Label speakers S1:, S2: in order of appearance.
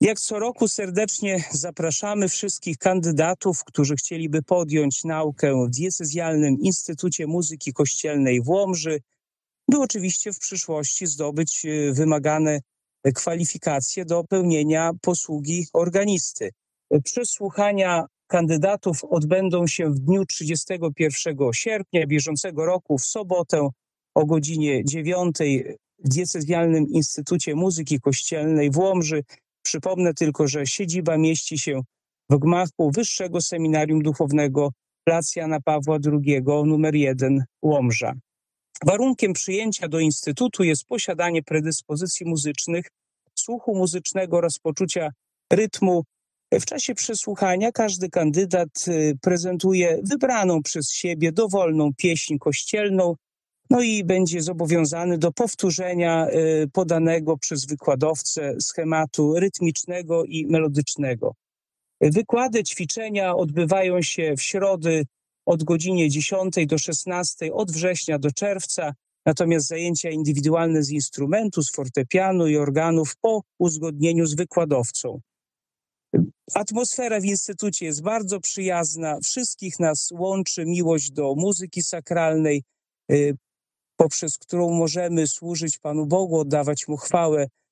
S1: Jak co roku serdecznie zapraszamy wszystkich kandydatów, którzy chcieliby podjąć naukę w Diecezjalnym Instytucie Muzyki Kościelnej w Łomży, by oczywiście w przyszłości zdobyć wymagane kwalifikacje do pełnienia posługi organisty. Przesłuchania kandydatów odbędą się w dniu 31 sierpnia bieżącego roku w sobotę o godzinie 9 w Diecezjalnym Instytucie Muzyki Kościelnej w Łomży. Przypomnę tylko, że siedziba mieści się w gmachu Wyższego Seminarium Duchownego plac Jana Pawła II nr 1 Łomża. Warunkiem przyjęcia do Instytutu jest posiadanie predyspozycji muzycznych, słuchu muzycznego oraz poczucia rytmu. W czasie przesłuchania każdy kandydat prezentuje wybraną przez siebie dowolną pieśń kościelną, no i będzie zobowiązany do powtórzenia podanego przez wykładowcę schematu rytmicznego i melodycznego. Wykłady, ćwiczenia odbywają się w środy od godzinie 10 do 16, od września do czerwca, natomiast zajęcia indywidualne z instrumentu, z fortepianu i organów po uzgodnieniu z wykładowcą. Atmosfera w Instytucie jest bardzo przyjazna, wszystkich nas łączy miłość do muzyki sakralnej, poprzez którą możemy służyć Panu Bogu, oddawać Mu chwałę.